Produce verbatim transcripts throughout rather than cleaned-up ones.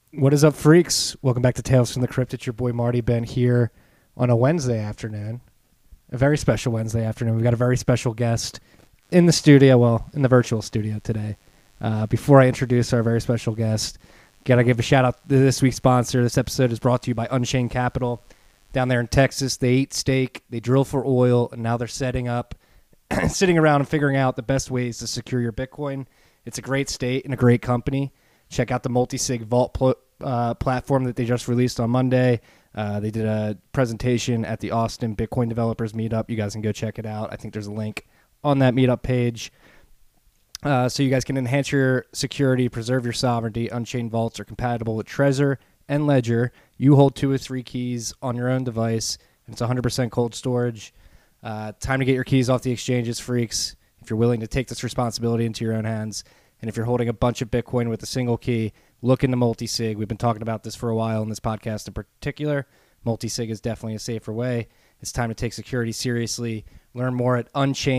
What is up, freaks? Welcome back to Tales from the Crypt. It's your boy Marty Ben here on a Wednesday afternoon, a very special Wednesday afternoon. We've got a very special guest in the studio, well, in the virtual studio today. Uh, before I introduce our very special guest, gotta give a shout out to this week's sponsor. This episode is brought to you by Unchained Capital. Down there in Texas, they eat steak, they drill for oil, and now they're setting up, sitting around and figuring out the best ways to secure your Bitcoin. It's a great state and a great company. Check out the multi-sig vault pl- uh, platform that they just released on Monday. Uh, they did a presentation at the Austin Bitcoin Developers Meetup. You guys can go check it out. I think there's a link on that meetup page. Uh, so you guys can enhance your security, preserve your sovereignty. Unchained vaults are compatible with Trezor and Ledger. You hold two or three keys on your own device, and it's one hundred percent cold storage. Uh, time to get your keys off the exchanges, freaks. If you're willing to take this responsibility into your own hands, and if you're holding a bunch of Bitcoin with a single key, look into multi-sig. We've been talking about this for a while in this podcast in particular. Multi-sig is definitely a safer way. It's time to take security seriously. Learn more at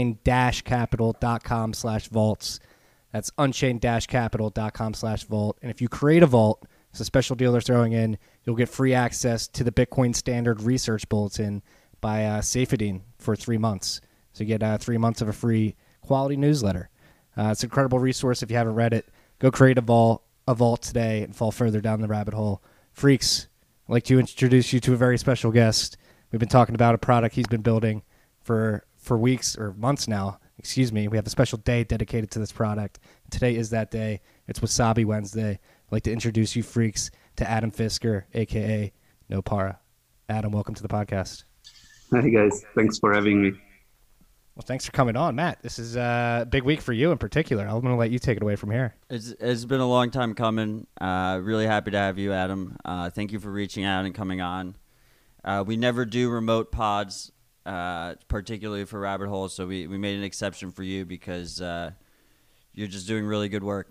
unchained-capital.com slash vaults. That's unchained-capital.com slash vault. And if you create a vault, it's a special deal they're throwing in, you'll get free access to the Bitcoin Standard Research Bulletin by uh, Saifedean for three months. So you get uh, three months of a free quality newsletter. Uh, it's an incredible resource. If you haven't read it, go create a vault, a vault today and fall further down the rabbit hole. Freaks, I'd like to introduce you to a very special guest. We've been talking about a product he's been building for, for weeks or months now. Excuse me. We have a special day dedicated to this product. Today is that day. It's Wasabi Wednesday. I'd like to introduce you, freaks, to Adam Fisker, a k a. No Para. Adam, welcome to the podcast. Hi, guys. Thanks for having me. Well, thanks for coming on, Matt. This is a big week for you in particular. I'm going to let you take it away from here. It's, it's been a long time coming. Uh, really happy to have you, Adam. Uh, thank you for reaching out and coming on. Uh, we never do remote pods, uh, particularly for Rabbit Hole, so we, we made an exception for you because uh, you're just doing really good work.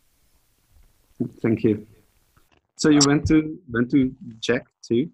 Thank you. So you went to went to Jack too?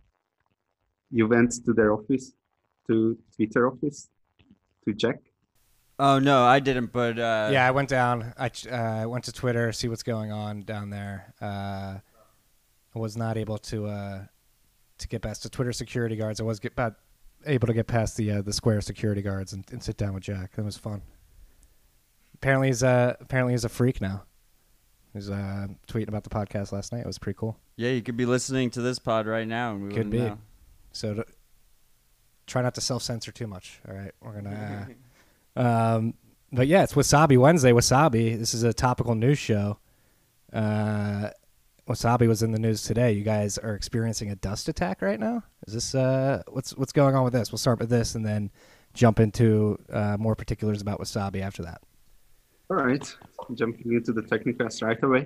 You went to their office, to Twitter office? To Jack? Oh, no, I didn't, but... Uh, yeah, I went down. I uh, went to Twitter, see what's going on down there. Uh, I was not able to uh, to get past the Twitter security guards. I was get, about able to get past the uh, the Square security guards and, and sit down with Jack. It was fun. Apparently he's, uh, apparently he's a freak now. He was uh, tweeting about the podcast last night. It was pretty cool. Yeah, you could be listening to this pod right now. And we could be. Know. So... To, try not to self-censor too much. All right, we're gonna. Uh, um, but yeah, it's Wasabi Wednesday. Wasabi. This is a topical news show. Uh, Wasabi was in the news today. You guys are experiencing a dust attack right now. Is this uh, what's what's going on with this? We'll start with this and then jump into uh, more particulars about Wasabi after that. All right, jumping into the technicals right away.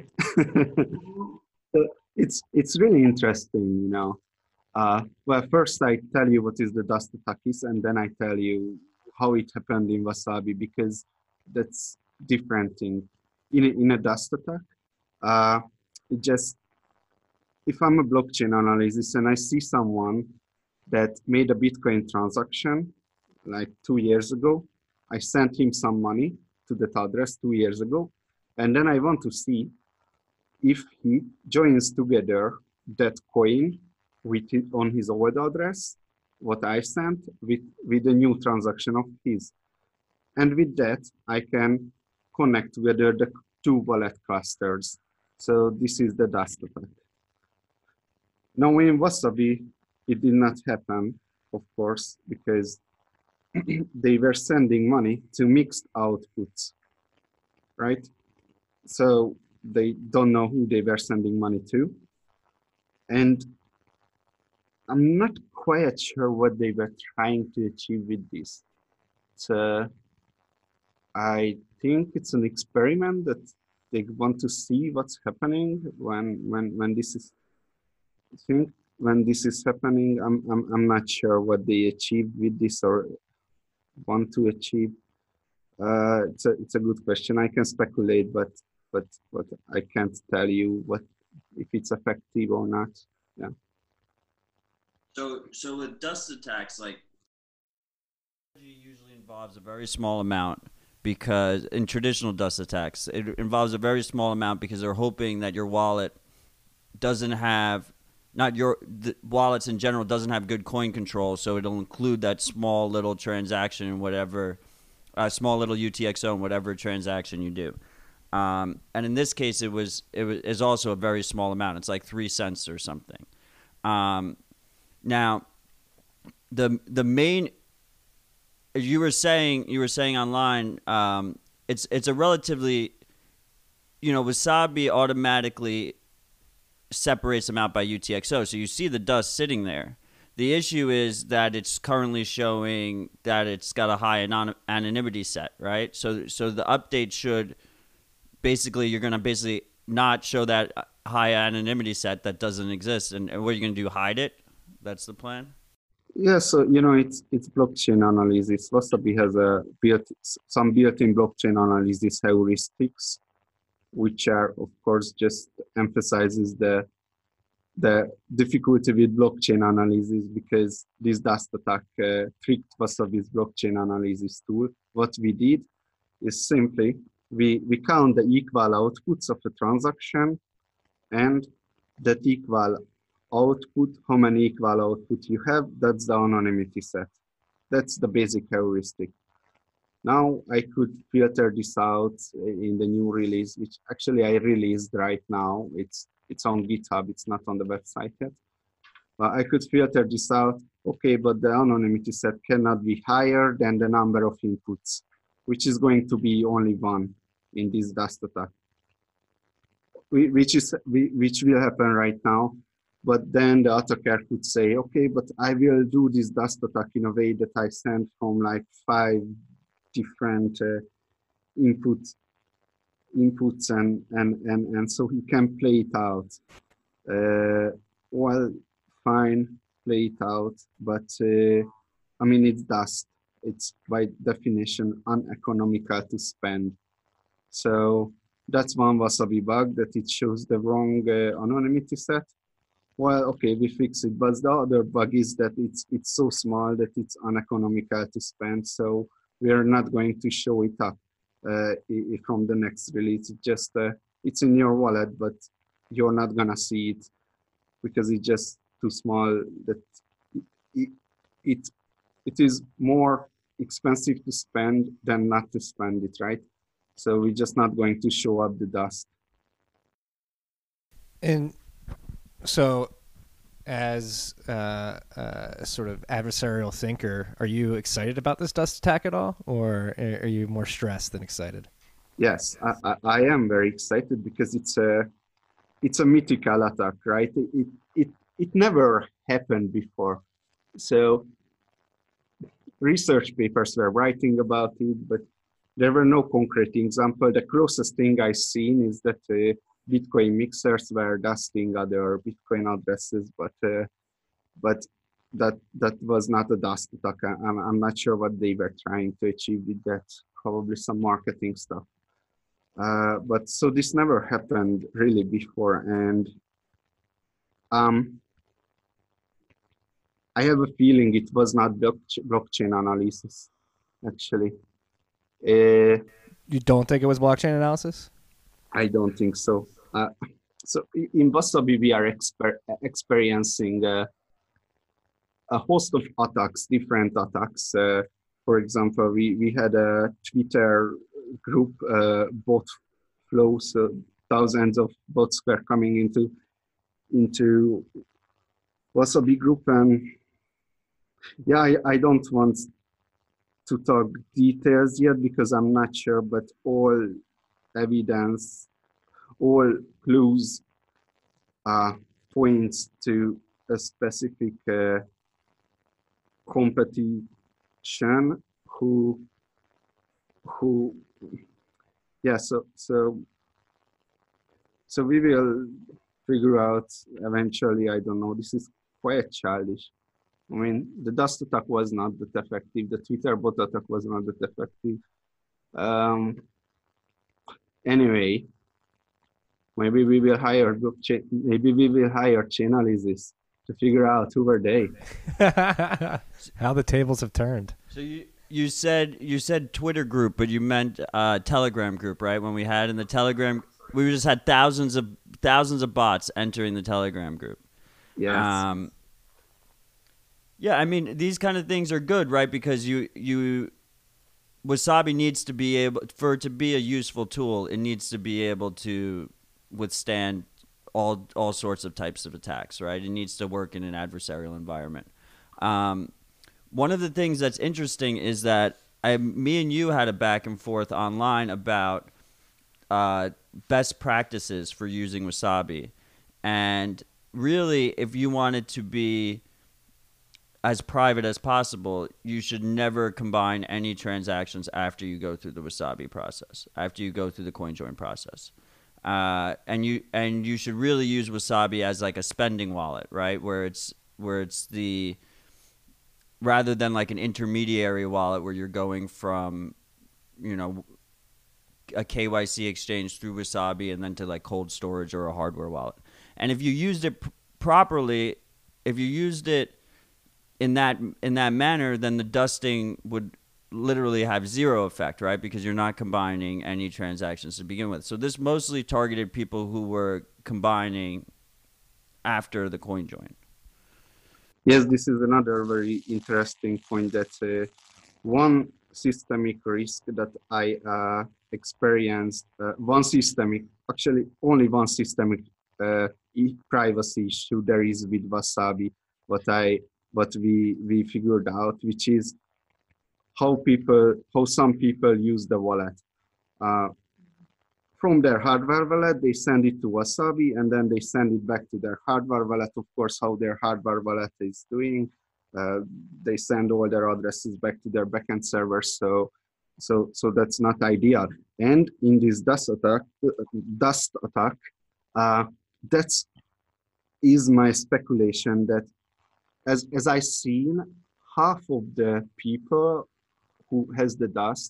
So it's it's really interesting, you know. Uh, well, first I tell you what is the dust attack is, and then I tell you how it happened in Wasabi, because that's different thing. In a, in a dust attack, uh, it just, if I'm a blockchain analyst and I see someone that made a Bitcoin transaction like two years ago, I sent him some money to that address two years ago, and then I want to see if he joins together that coin with it on his old address, what I sent, with, with a new transaction of his. And with that, I can connect together the two wallet clusters. So this is the dust attack. Now in Wasabi, it did not happen, of course, because they were sending money to mixed outputs, right? So they don't know who they were sending money to. And I'm not quite sure what they were trying to achieve with this. So I think it's an experiment that they want to see what's happening when when when this is. I think when this is happening, I'm I'm I'm not sure what they achieved with this or want to achieve. Uh, it's a it's a good question. I can speculate, but but but I can't tell you what if it's effective or not. Yeah. So, so with dust attacks, like, usually involves a very small amount because in traditional dust attacks, it involves a very small amount because they're hoping that your wallet doesn't have not your the wallets in general doesn't have good coin control, so it'll include that small little transaction in whatever, uh, small little U T X O in whatever transaction you do. Um, and in this case, it was it was is also a very small amount. It's like three cents or something. Um, now, the the main you were saying you were saying online, um, it's it's a relatively, you know, Wasabi automatically separates them out by U T X O, so you see the dust sitting there. The issue is that it's currently showing that it's got a high anon- anonymity set, right? So so the update should basically, you're going to basically not show that high anonymity set that doesn't exist. And, and what are you going to do, hide it? That's the plan? Yeah, so, you know, it's it's blockchain analysis. Wasabi has a built, some built-in blockchain analysis heuristics, which are, of course, just emphasizes the the difficulty with blockchain analysis, because this dust attack uh, tricked Wasabi's blockchain analysis tool. What we did is simply we, we count the equal outputs of a transaction, and that equal output, how many equal output you have, that's the anonymity set. That's the basic heuristic. Now I could filter this out in the new release, which actually I released right now. It's it's on GitHub, it's not on the website yet. But I could filter this out. Okay, but the anonymity set cannot be higher than the number of inputs, which is going to be only one in this dust attack, which is which will happen right now. But then the attacker could say, okay, but I will do this dust attack in a way that I send from like five different uh, input inputs and and and and so he can play it out. Uh, well, fine, play it out, but uh, I mean, it's dust. It's by definition uneconomical to spend. So that's one Wasabi bug, that it shows the wrong uh, anonymity set. Well, okay, we fix it, but the other bug is that it's it's so small that it's uneconomical to spend. So we are not going to show it up uh, from the next release. It just uh, it's in your wallet, but you're not gonna see it because it's just too small. That it it, it is more expensive to spend than not to spend it, right? So we're just not going to show up the dust. And so, as uh, a sort of adversarial thinker, are you excited about this dust attack at all, or are you more stressed than excited? Yes, I, I, I am very excited because it's a it's a mythical attack, right? It it it never happened before. So research papers were writing about it, but there were no concrete example. The closest thing I've seen is that uh, Bitcoin mixers were dusting other Bitcoin addresses, but uh, but that that was not a dust attack. I'm I'm not sure what they were trying to achieve with that. Probably some marketing stuff. Uh, but so this never happened really before, and um, I have a feeling it was not blockchain analysis, actually. Uh, you don't think it was blockchain analysis? I don't think so. Uh, so in Wasabi, we are exper experiencing uh, a host of attacks, different attacks. Uh, for example, we, we had a Twitter group, uh, bot flow, so thousands of bots were coming into into Wasabi group, and yeah, I, I don't want to talk details yet because I'm not sure, but all evidence, all clues uh, points to a specific uh, competition who who yeah so so so we will figure out eventually. I don't know, this is quite childish. I mean, the dust attack was not that effective, the Twitter bot attack was not that effective. Um anyway, maybe we will hire blockchain maybe we will hire Chainalysis to figure out who were they. How the tables have turned. So you you said you said Twitter group, but you meant uh, Telegram group, right? When we had in the Telegram we just had thousands of thousands of bots entering the Telegram group. Yes. Um, yeah, I mean, these kind of things are good, right? Because you you Wasabi needs to be able, for it to be a useful tool, it needs to be able to withstand all all sorts of types of attacks, right? It needs to work in an adversarial environment. Um, one of the things that's interesting is that I, me and you had a back and forth online about uh, best practices for using Wasabi. And really, if you want it to be as private as possible, you should never combine any transactions after you go through the Wasabi process, after you go through the CoinJoin process. Uh, and you and you should really use Wasabi as like a spending wallet, right? Where it's where it's the rather than like an intermediary wallet where you're going from, you know, a K Y C exchange through Wasabi and then to like cold storage or a hardware wallet. And if you used it pr- properly, if you used it in that in that manner, then the dusting would literally have zero effect, right? Because you're not combining any transactions to begin with. So this mostly targeted people who were combining after the CoinJoin. Yes, this is another very interesting point, that uh, one systemic risk that I uh, experienced, uh, one systemic, actually only one systemic uh, e- privacy issue there is with Wasabi, what I, what we, we figured out, which is how people, how some people use the wallet. Uh, From their hardware wallet, they send it to Wasabi, and then they send it back to their hardware wallet. Of course, how their hardware wallet is doing, uh, they send all their addresses back to their backend servers. So, so, so that's not ideal. And in this dust attack, dust attack, uh, that's is my speculation that, as as I seen, half of the people who has the dust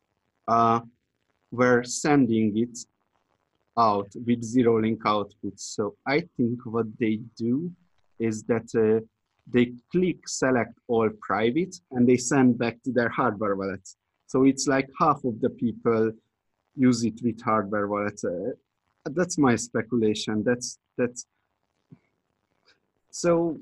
uh, were sending it out with zero link outputs. So I think what they do is that uh, they click select all private and they send back to their hardware wallet. So it's like half of the people use it with hardware wallets. Uh, that's my speculation. That's that's so.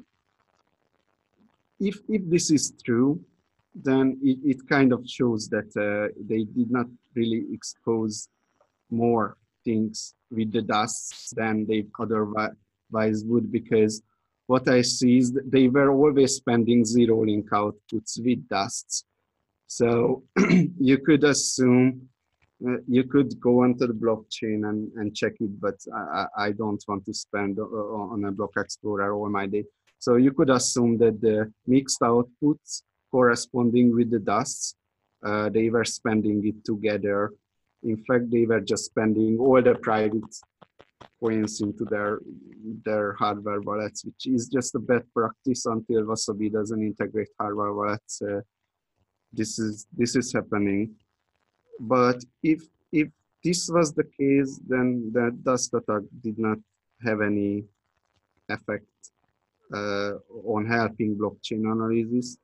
If if this is true, then it, it kind of shows that uh, they did not really expose more things with the dusts than they otherwise would, because what I see is that they were always spending zero link outputs with dusts. So you could assume, uh, you could go onto the blockchain and, and check it, but I, I don't want to spend uh, on a block explorer all my day. So you could assume that the mixed outputs corresponding with the dusts, uh, they were spending it together. In fact, they were just spending all the private coins into their their hardware wallets, which is just a bad practice until Wasabi doesn't integrate hardware wallets. Uh, this is this is happening. But if if this was the case, then that dust attack did not have any effect uh, on helping blockchain analysis.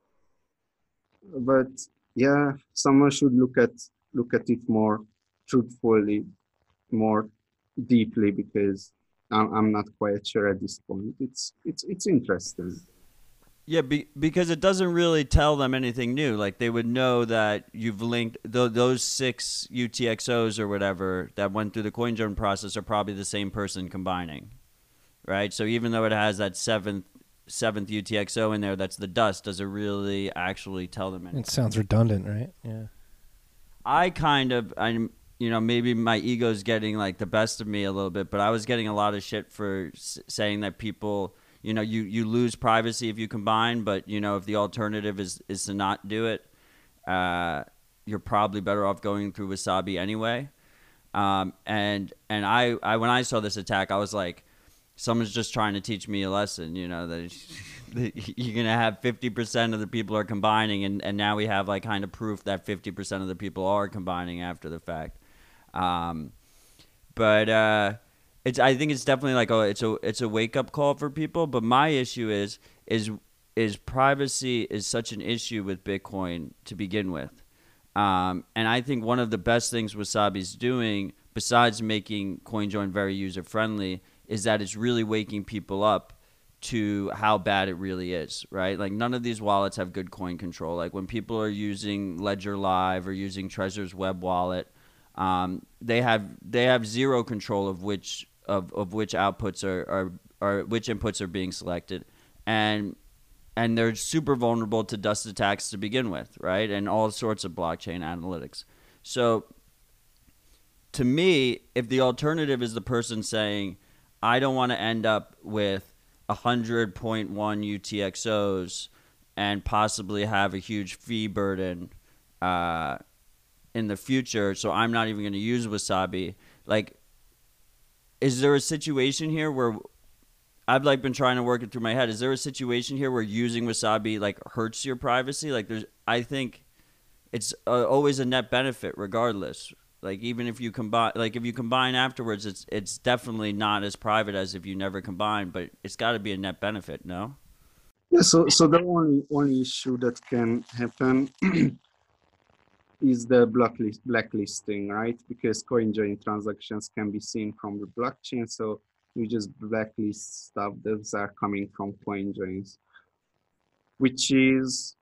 But yeah, someone should look at look at it more truthfully, more deeply, because I'm, I'm not quite sure at this point. It's it's it's interesting. Yeah, be, because it doesn't really tell them anything new. Like they would know that you've linked th- those six U T X Os or whatever that went through the CoinJoin process are probably the same person combining, right? So even though it has that seventh seventh U T X O in there, that's the dust. Does it really actually tell them anything? It sounds redundant, right? Yeah. I kind of, I'm, you know, maybe my ego's getting like the best of me a little bit, but I was getting a lot of shit for s- saying that people, you know, you, you lose privacy if you combine, but you know, if the alternative is, is to not do it, uh, you're probably better off going through Wasabi anyway. Um, and, and I, I, when I saw this attack, I was like, someone's just trying to teach me a lesson, you know, that, that you're going to have fifty percent of the people are combining. And, and now we have like kind of proof that fifty percent of the people are combining after the fact. Um, but, uh, it's, I think it's definitely like, a, it's a, it's a wake up call for people. But my issue is, is, is privacy is such an issue with Bitcoin to begin with. Um, and I think one of the best things Wasabi's doing besides making CoinJoin very user friendly, is that it's really waking people up to how bad it really is, right? Like none of these wallets have good coin control. Like when people are using Ledger Live or using Trezor's web wallet, um, they have they have zero control of which of, of which outputs are, are are which inputs are being selected, and and they're super vulnerable to dust attacks to begin with, right? And all sorts of blockchain analytics. So to me, if the alternative is the person saying, I don't want to end up with one hundred point one U T X Os and possibly have a huge fee burden uh, in the future, so I'm not even going to use Wasabi. Like, is there a situation here where I've like been trying to work it through my head? Is there a situation here where using Wasabi like hurts your privacy? Like, there's, I think it's uh, always a net benefit, regardless. Like even if you combine, like if you combine afterwards, it's it's definitely not as private as if you never combine. But it's got to be a net benefit, no? Yeah. So so the only only issue that can happen is the blacklist blacklisting, right? Because CoinJoin transactions can be seen from the blockchain, so you just blacklist stuff that are coming from CoinJoins, which is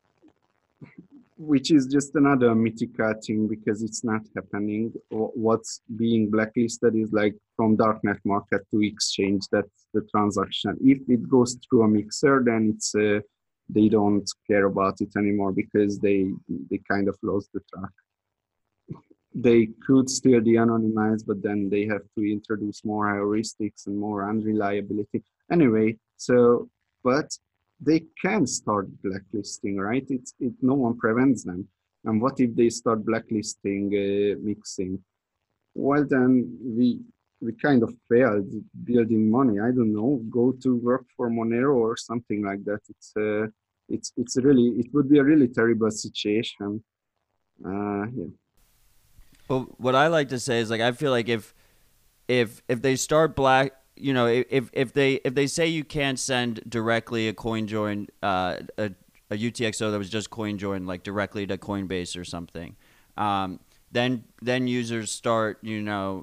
which is just another Mythica thing because it's not happening. What's being blacklisted is like from darknet market to exchange. That's the transaction. If it goes through a mixer, then it's uh, they don't care about it anymore because they they kind of lost the track. They could still de-anonymize, but then they have to introduce more heuristics and more unreliability. Anyway, so but they can start blacklisting, right? It's it no one prevents them. And what if they start blacklisting uh, mixing? Well, then we we kind of failed building money. I don't know, go to work for Monero or something like that. It's uh, it's it's really it would be a really terrible situation. Uh, yeah. Well, what I like to say is like I feel like if if if they start black. You know, if if they if they say you can't send directly a CoinJoin uh, a a U T X O that was just CoinJoin like directly to Coinbase or something, um, then then users start you know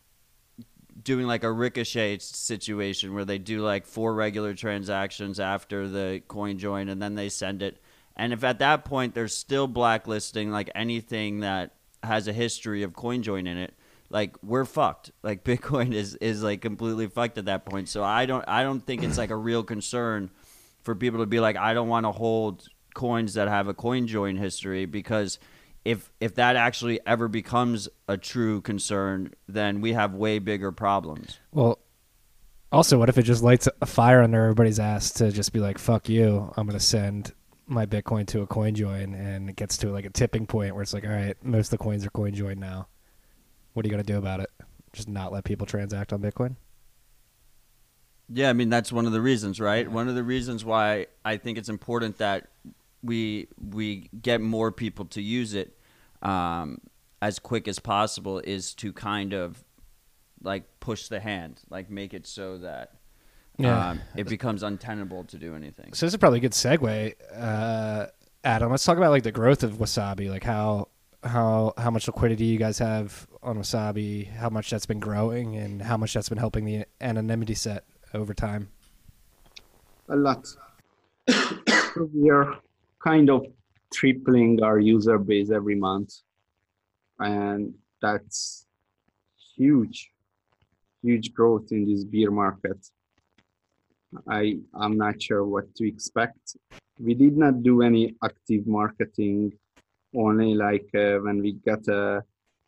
doing like a ricochet situation where they do like four regular transactions after the CoinJoin and then they send it. And if at that point they're still blacklisting like anything that has a history of CoinJoin in it, like we're fucked. Like Bitcoin is, is like completely fucked at that point. So I don't I don't think it's like a real concern for people to be like, I don't want to hold coins that have a CoinJoin history, because if if that actually ever becomes a true concern, then we have way bigger problems. Well, also, what if it just lights a fire under everybody's ass to just be like, fuck you, I'm going to send my Bitcoin to a CoinJoin, and it gets to like a tipping point where it's like, all right, most of the coins are CoinJoin now. What are you going to do about it? Just not let people transact on Bitcoin? Yeah, I mean, that's one of the reasons, right? Yeah. One of the reasons why I think it's important that we we get more people to use it um, as quick as possible is to kind of like push the hand, like make it so that yeah. um, it becomes untenable to do anything. So this is probably a good segue, uh, Adam. Let's talk about like the growth of Wasabi, like how how how much liquidity you guys have on Wasabi, how much that's been growing, and how much that's been helping the anonymity set over time. A lot. We are kind of tripling our user base every month, and that's huge, huge growth in this beer market. I I'm not sure what to expect. We did not do any active marketing, only like uh, when we got a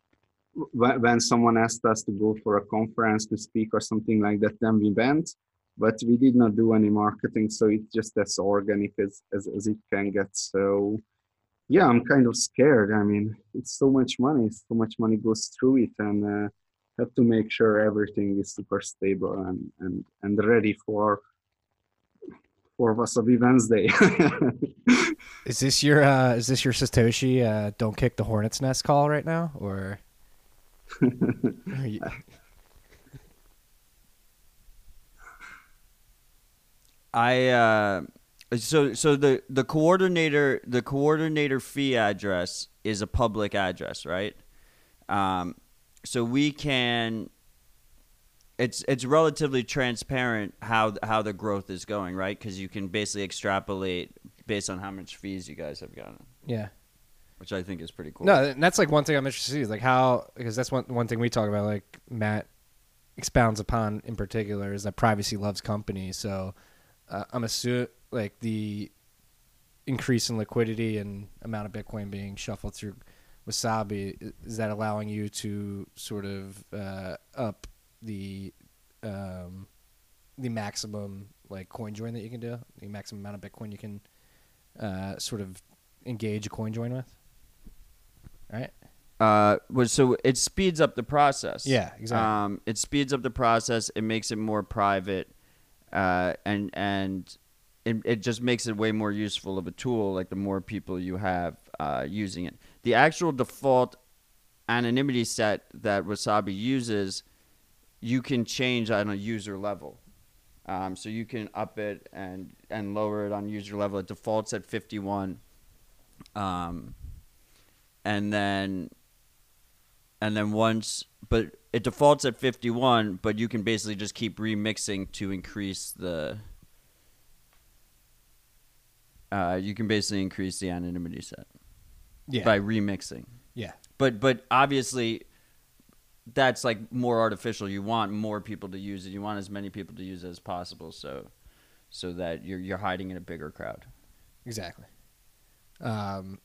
when someone asked us to go for a conference to speak or something like that, then we went, but we did not do any marketing. So it's just as organic as, as, as it can get. So yeah, I'm kind of scared. I mean, it's so much money, so much money goes through it, and uh, have to make sure everything is super stable and, and, and ready for for Wasabi Wednesday. Is this your uh, is this your Satoshi uh, don't kick the hornet's nest call right now, or? I uh, so so the the coordinator the coordinator fee address is a public address, right? Um, so we can. It's it's relatively transparent how how the growth is going, right? Because you can basically extrapolate based on how much fees you guys have gotten. Yeah. Which I think is pretty cool. No, and that's like one thing I'm interested to see is like how, because that's one one thing we talk about, like Matt expounds upon in particular, is that privacy loves company. So uh, I'm assuming like the increase in liquidity and amount of Bitcoin being shuffled through Wasabi, is that allowing you to sort of uh, up the um, the maximum like coin join that you can do, the maximum amount of Bitcoin you can uh, sort of engage a coin join with? Right. Uh, well, so it speeds up the process. Yeah, exactly. Um, it speeds up the process. It makes it more private, uh, and and it it just makes it way more useful of a tool. Like the more people you have uh, using it, the actual default anonymity set that Wasabi uses, you can change on a user level. Um, so you can up it and and lower it on user level. It defaults at fifty-one. Um, and then, and then once, but it defaults at fifty-one, but you can basically just keep remixing to increase the, uh, you can basically increase the anonymity set Yeah. by remixing. Yeah. But, but obviously that's like more artificial. You want more people to use it. You want as many people to use it as possible. So, so that you're, you're hiding in a bigger crowd. Exactly. Um,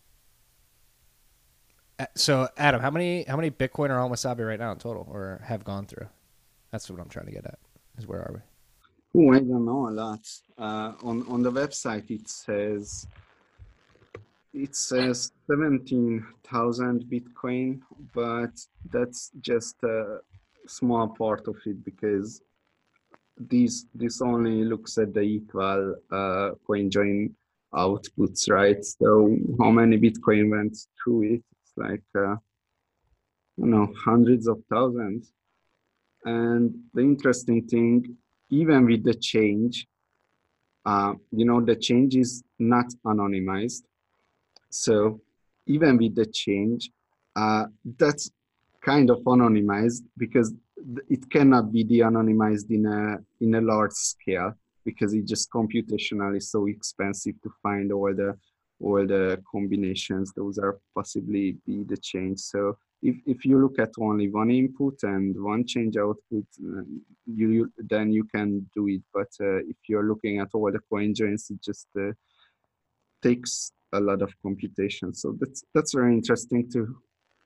So, Adam, how many how many Bitcoin are on Wasabi right now in total, or have gone through? That's what I'm trying to get at. Is where are we? Oh, I don't know a lot. Uh, on on the website it says it says seventeen thousand Bitcoin, but that's just a small part of it because this this only looks at the equal uh, coin join outputs, right? So how many Bitcoin went through it? It's like uh, I don't know, hundreds of thousands. And the interesting thing, even with the change, uh, you know, the change is not anonymized. So even with the change, uh, that's kind of anonymized because it cannot be de-anonymized in a in a large scale because it just computationally so expensive to find all the all the combinations. Those are possibly be the change. So if, if you look at only one input and one change output, uh, you, you then you can do it. But uh, if you're looking at all the coin joins, it just uh, takes a lot of computation. So that's that's very interesting too.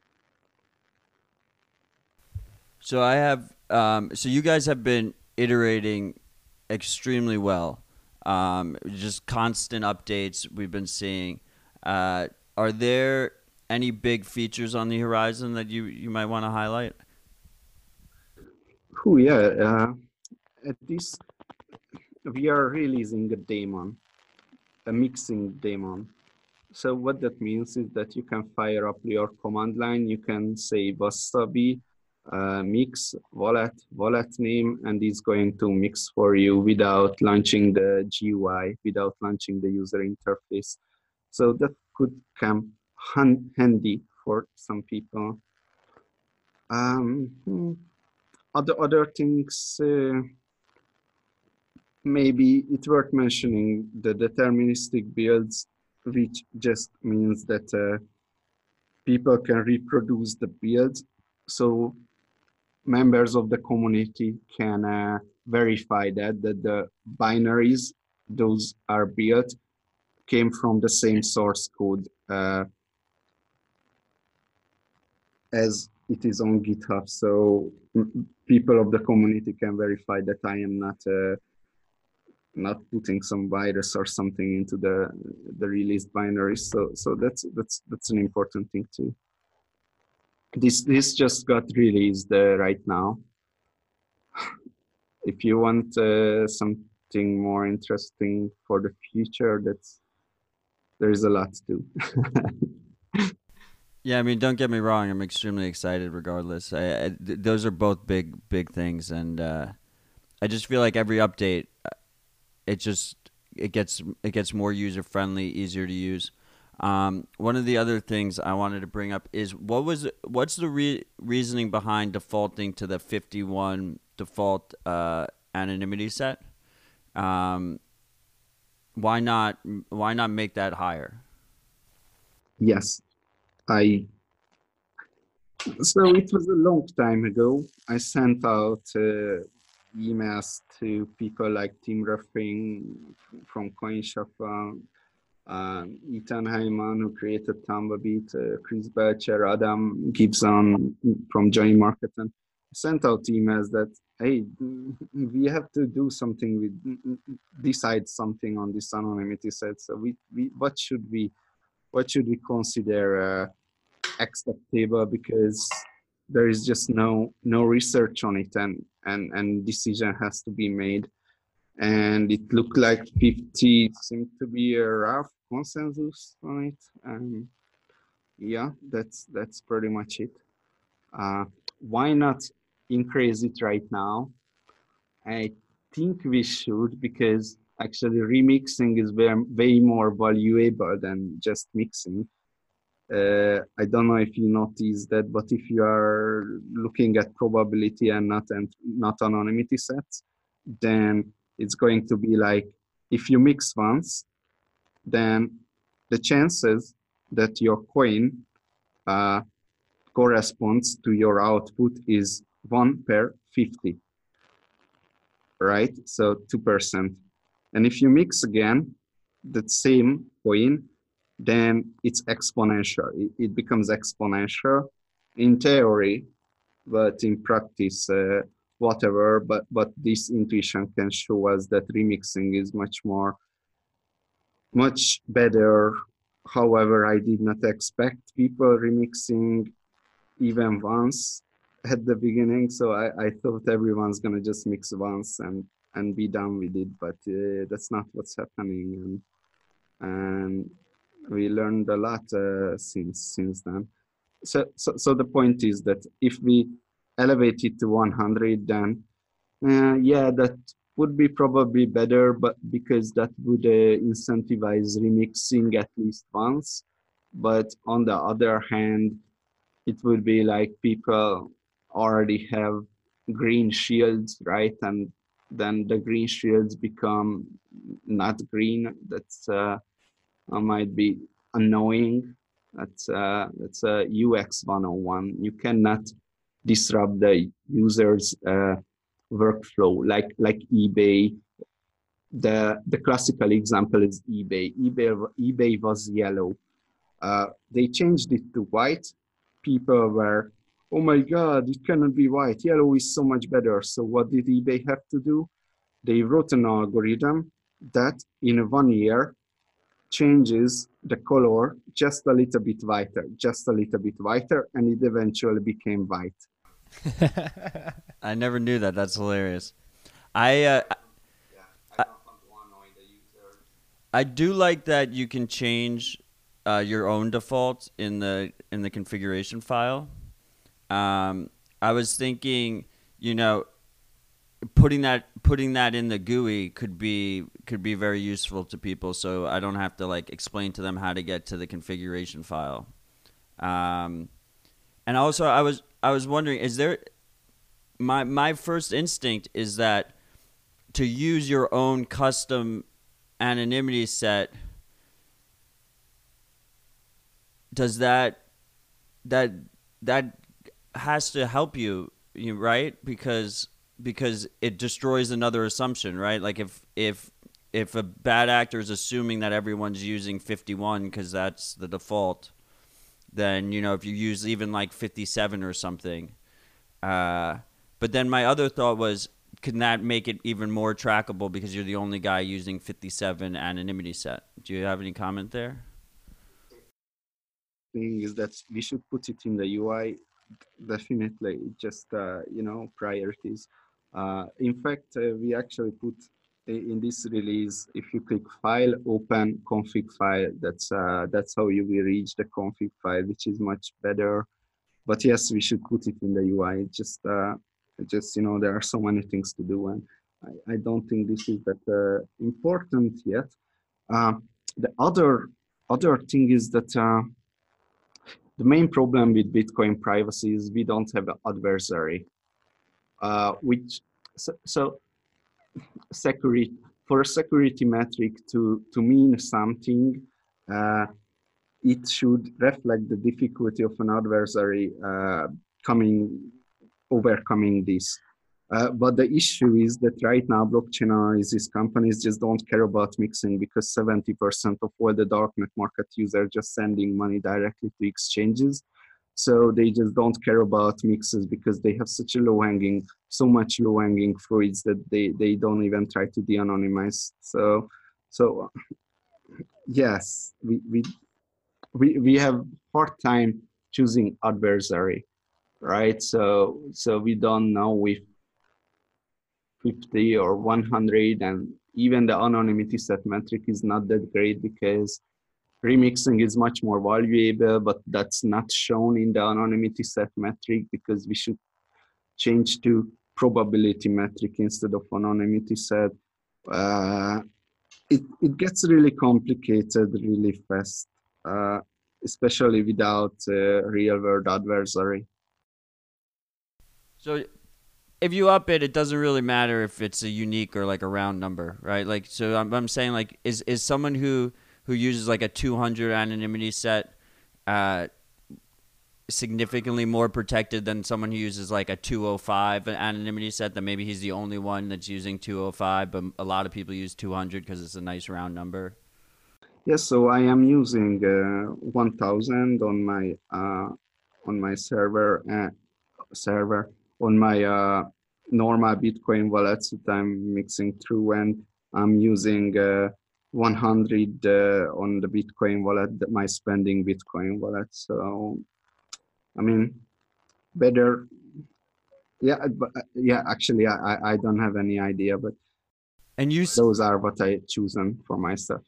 So I have, um, so you guys have been iterating extremely well. Um, just constant updates we've been seeing. Uh, are there any big features on the horizon that you, you might want to highlight? Oh yeah, uh, at this we are releasing a daemon, a mixing daemon. So what that means is that you can fire up your command line. You can say wasabi uh, mix wallet wallet name, and it's going to mix for you without launching the G U I, without launching the user interface. So that could come han handy for some people. Um, other other things. Uh, Maybe it's worth mentioning the deterministic builds, which just means that uh, people can reproduce the build. So members of the community can uh, verify that, that the binaries, those are built, came from the same source code uh, as it is on GitHub. So people of the community can verify that I am not uh, not putting some virus or something into the the released binaries. So so that's that's that's an important thing too. This this just got released uh, right now. If you want uh, something more interesting for the future, that's there is a lot to do. Yeah, I mean, don't get me wrong. I'm extremely excited regardless. I, I, th- those are both big, big things. And uh, I just feel like every update, it just it gets it gets more user friendly, easier to use. Um, one of the other things I wanted to bring up is what was what's the re- reasoning behind defaulting to the fifty-one default uh, anonymity set? Um, why not why not make that higher? Yes, I. So it was a long time ago. I sent out uh, emails to people like Tim Ruffing from CoinShop, um, um, Ethan Hyman, who created Tumblebeat, uh, Chris Belcher, Adam Gibson from Join Market, and sent out emails that, hey, we have to do something with, decide something on this anonymity set. So we, we what should we, what should we consider uh, acceptable, because there is just no no research on it, and and and decision has to be made, and it looked like fifty seemed to be a rough consensus on it. And yeah, that's that's pretty much it. Uh, why not increase it right now? I think we should, because actually remixing is very, way more valuable than just mixing. Uh, I don't know if you notice that, but if you are looking at probability and not and not anonymity sets, then it's going to be like, if you mix once, then the chances that your coin uh, corresponds to your output is one per fifty, right? So two percent. And if you mix again the same coin, then it's exponential. It, it becomes exponential in theory, but in practice, uh, whatever. But but this intuition can show us that remixing is much more, much better. However, I did not expect people remixing even once at the beginning, so I, I thought everyone's gonna just mix once and and be done with it. But uh, that's not what's happening, and and we learned a lot uh, since since then. So, so so the point is that if we elevate it to one hundred, then uh, yeah, that would be probably better, but because that would uh, incentivize remixing at least once. But on the other hand, it would be like people already have green shields, right? And then the green shields become not green. That's uh, uh, might be annoying. That's uh, that's a U X one oh one. You cannot disrupt the user's uh, workflow like like eBay. The the classical example is eBay. eBay eBay was yellow. Uh, they changed it to white. People were, oh my God, it cannot be white. Yellow is so much better. So what did eBay have to do? They wrote an algorithm that in one year changes the color just a little bit whiter, just a little bit whiter, and it eventually became white. I never knew that. That's hilarious. I uh, I, I do like that you can change uh, your own default in the in the configuration file. Um, I was thinking, you know, putting that putting that in the G U I could be could be very useful to people, so I don't have to like explain to them how to get to the configuration file. Um, and also, I was I was wondering, is there my my first instinct is that to use your own custom anonymity set, does that that that has to help you, you right? Because because it destroys another assumption, right? Like if if if a bad actor is assuming that everyone's using fifty-one because that's the default, then you know if you use even like fifty-seven or something. Uh, but then my other thought was, can that make it even more trackable because you're the only guy using fifty-seven anonymity set? Do you have any comment there? Thing is that we should put it in the U I. Definitely, just uh, you know, priorities. Uh, in fact, uh, we actually put in this release, if you click file, open config file, that's uh, that's how you will reach the config file, which is much better. But yes, we should put it in the U I. Just uh, just you know, there are so many things to do, and I, I don't think this is that uh, important yet. Uh, the other other thing is that uh, the main problem with Bitcoin privacy is we don't have an adversary, uh, which so, so security for a security metric to to mean something, uh, it should reflect the difficulty of an adversary uh, coming overcoming this. Uh, but the issue is that right now blockchain analysis companies just don't care about mixing because seventy percent of all the darknet market users are just sending money directly to exchanges. So they just don't care about mixes because they have such a low hanging, so much low hanging fruits that they, they don't even try to de-anonymize. So, so yes, we, we, we, we have hard time choosing adversary, right? So, so we don't know if fifty or one hundred, and even the anonymity set metric is not that great because remixing is much more valuable, but that's not shown in the anonymity set metric because we should change to probability metric instead of anonymity set. Uh, it, it gets really complicated really fast, uh, especially without a real world adversary. So if you up it, it doesn't really matter if it's a unique or like a round number, right? Like, so I'm, I'm saying like, is, is someone who, who uses like a two hundred anonymity set, uh, significantly more protected than someone who uses like a two oh five anonymity set, that maybe he's the only one that's using two oh five, but a lot of people use two hundred because it's a nice round number? Yes, so I am using uh, one thousand on my uh, on my server uh, server on my uh, normal Bitcoin wallets that I'm mixing through, and I'm using uh, one hundred uh, on the Bitcoin wallet, my spending Bitcoin wallet. So, I mean, better. Yeah, but yeah, actually, I I don't have any idea, but and you those are what I chosen for myself.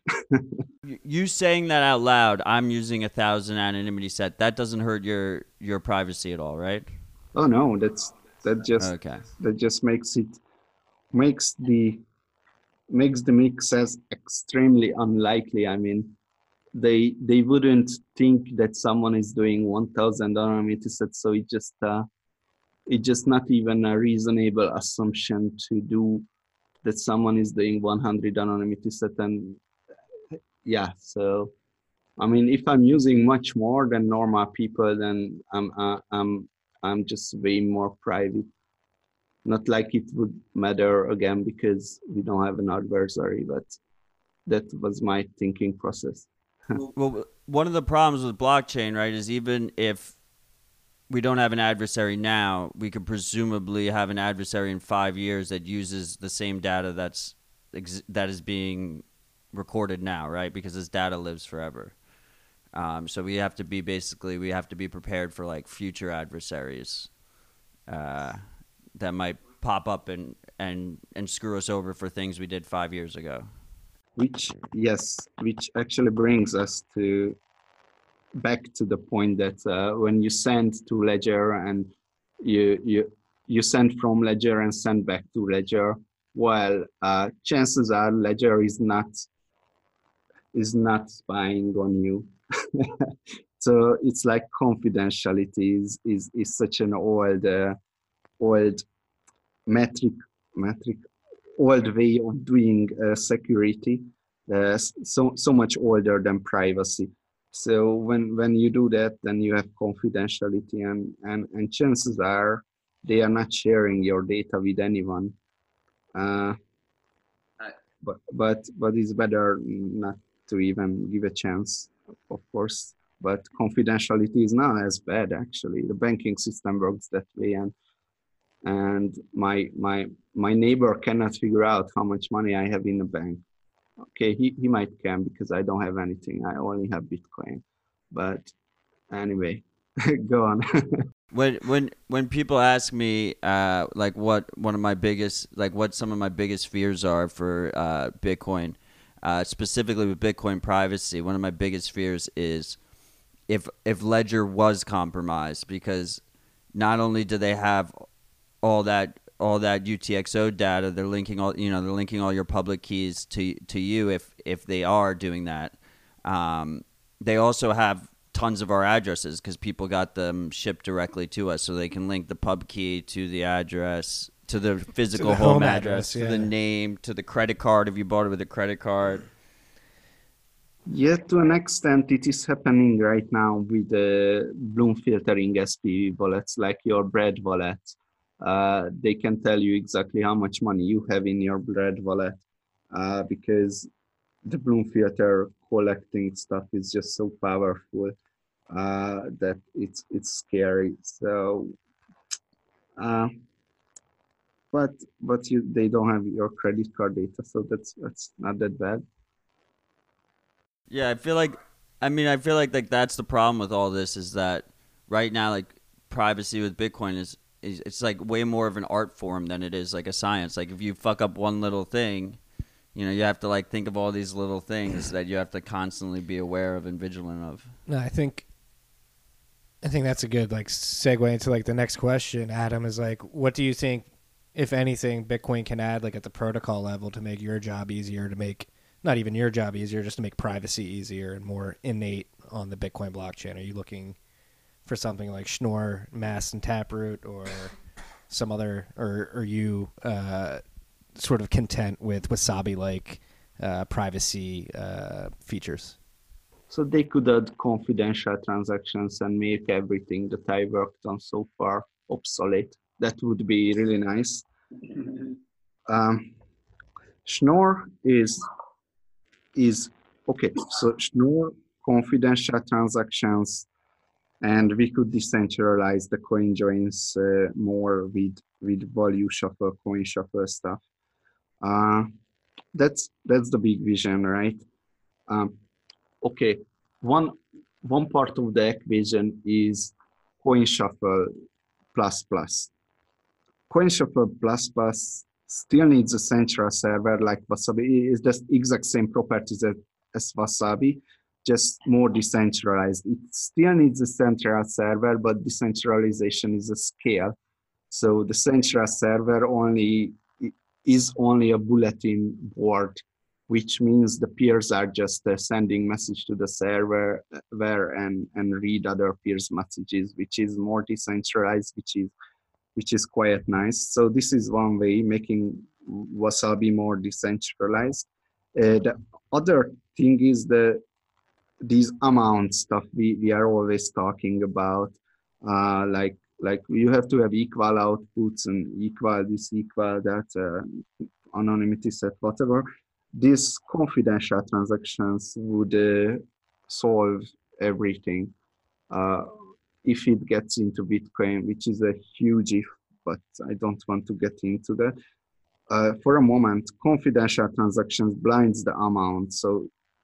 You saying that out loud, I'm using a thousand anonymity set, that doesn't hurt your your privacy at all, right? Oh no, that's that just okay. that just makes it makes the makes the mix as extremely unlikely. I mean, they they wouldn't think that someone is doing one thousand anonymity sets, so it just uh, it's just not even a reasonable assumption to do that someone is doing one hundred anonymity set. And yeah, so I mean, if I'm using much more than normal people, then I'm uh, I'm I'm just way more private. Not like it would matter again because we don't have an adversary, but that was my thinking process. Well, one of the problems with blockchain, right, is even if we don't have an adversary now, we could presumably have an adversary in five years that uses the same data that's that is being recorded now, right? Because this data lives forever. Um, so we have to be basically we have to be prepared for like future adversaries uh, that might pop up and, and and screw us over for things we did five years ago. Which yes, which actually brings us to back to the point that uh, when you send to Ledger and you you you send from Ledger and send back to Ledger, well, uh, chances are Ledger is not is not spying on you. So it's like confidentiality is is, is such an old uh, old metric metric old way of doing uh, security, uh, so so much older than privacy. So when when you do that, then you have confidentiality, and and and chances are they are not sharing your data with anyone. Uh, but but but it's better not to even give a chance, of course. But confidentiality is not as bad actually. The banking system works that way, and and my my my neighbor cannot figure out how much money I have in the bank. Okay, he, he might can because I don't have anything. I only have Bitcoin. But anyway, go on. when when when people ask me uh, like what one of my biggest like what some of my biggest fears are for uh, Bitcoin, uh, specifically with Bitcoin privacy, one of my biggest fears is if if Ledger was compromised, because not only do they have all that all that U T X O data, they're linking all you know they're linking all your public keys to to you if if they are doing that. Um, they also have tons of our addresses because people got them shipped directly to us, so they can link the pub key to the address, to the physical the home, home address, address, yeah. to the name, to the credit card if you bought it with a credit card. Yeah, to an extent, it is happening right now with the Bloom filtering S P V wallets, like your bread wallet. Uh, they can tell you exactly how much money you have in your bread wallet uh, because the Bloom filter collecting stuff is just so powerful uh, that it's it's scary. So, uh, but but you they don't have your credit card data, so that's that's not that bad. Yeah, I feel like, I mean, I feel like like that's the problem with all this is that right now, like privacy with Bitcoin is, is it's like way more of an art form than it is like a science. Like if you fuck up one little thing, you know, you have to like think of all these little things that you have to constantly be aware of and vigilant of. No, I think I think that's a good like segue into like the next question, Adam, is like, what do you think, if anything, Bitcoin can add like at the protocol level to make your job easier, to make not even your job easier, just to make privacy easier and more innate on the Bitcoin blockchain? Are you looking for something like Schnorr, Mast, and Taproot, or some other, or are you uh, sort of content with Wasabi-like uh, privacy uh, features? So they could add confidential transactions and make everything that I worked on so far obsolete. That would be really nice. Um, Schnorr is is okay. So Schnorr confidential transactions, and we could decentralize the coin joins uh, more with with value shuffle, coin shuffle stuff. Uh, that's that's the big vision, right? Um, okay, one one part of the equation is CoinShuffle plus plus. CoinShuffle plus plus still needs a central server like Wasabi. It's just exact same properties as, as Wasabi, just more decentralized. It still needs a central server, but decentralization is a scale. So the central server only is only a bulletin board, which means the peers are just uh, sending message to the server where and and read other peers' messages, which is more decentralized, which is which is quite nice. So this is one way making Wasabi more decentralized. Uh, the other thing is the these amount stuff we, we are always talking about, uh, like like you have to have equal outputs and equal this, equal that, uh, anonymity set, whatever. These confidential transactions would uh, solve everything uh, if it gets into Bitcoin, which is a huge if, but I don't want to get into that. Uh, for a moment, confidential transactions blinds the amount, so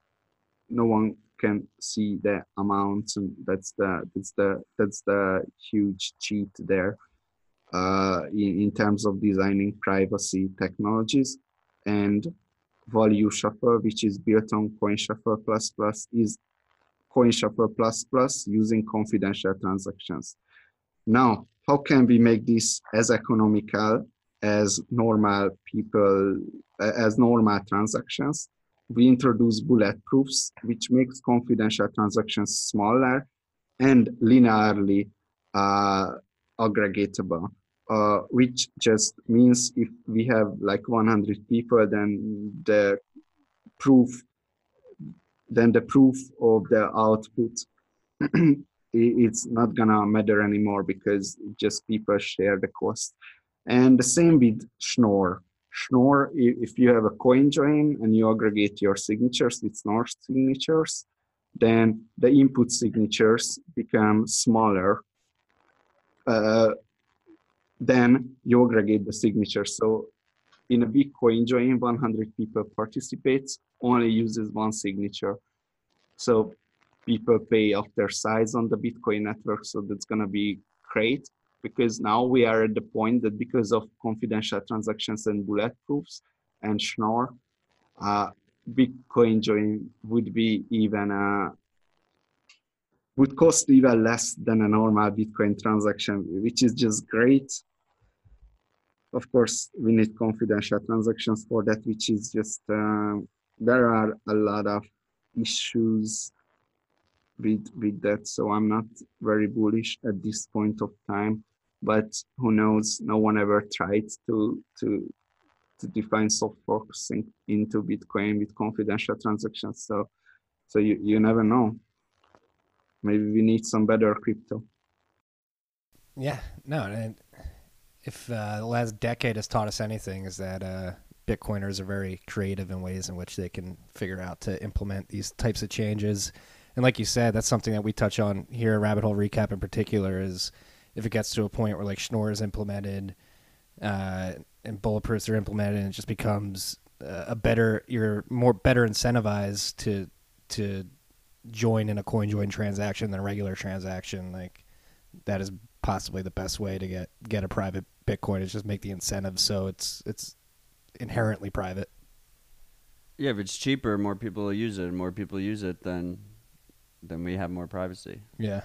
no one can see the amounts, and that's the that's the that's the huge cheat there uh, in, in terms of designing privacy technologies. And Value Shuffle, which is built on CoinShuffle plus plus, is CoinShuffle plus plus using confidential transactions. Now, how can we make this as economical as normal people, as normal transactions? We introduce bullet proofs, which makes confidential transactions smaller and linearly uh, aggregatable, uh, which just means if we have like one hundred people, then the proof, then the proof of the output it's not gonna matter anymore because just people share the cost. And the same with Schnorr. Schnorr, if you have a coin join and you aggregate your signatures with Schnorr signatures, then the input signatures become smaller. Uh, then you aggregate the signatures. So in a big coin join, one hundred people participates, only uses one signature. So people pay off their size on the Bitcoin network. So that's going to be great, because now we are at the point that because of confidential transactions and bulletproofs and Schnorr, uh, Bitcoin join would be even uh, would cost even less than a normal Bitcoin transaction, which is just great. Of course, we need confidential transactions for that, which is just uh, there are a lot of issues with with that. So I'm not very bullish at this point of time. But who knows? No one ever tried to to to define soft forks in, into Bitcoin with confidential transactions. So so you, you never know. Maybe we need some better crypto. Yeah, no, and if uh, the last decade has taught us anything, is that uh, Bitcoiners are very creative in ways in which they can figure out to implement these types of changes. And like you said, that's something that we touch on here at Rabbit Hole Recap in particular, is if it gets to a point where like Schnorr is implemented uh, and Bulletproofs are implemented, and it just becomes uh, a better, you're more better incentivized to to join in a CoinJoin transaction than a regular transaction. Like that is possibly the best way to get get a private Bitcoin, is just make the incentive so it's it's inherently private. Yeah, if it's cheaper, more people will use it. And more people use it, then then we have more privacy. Yeah.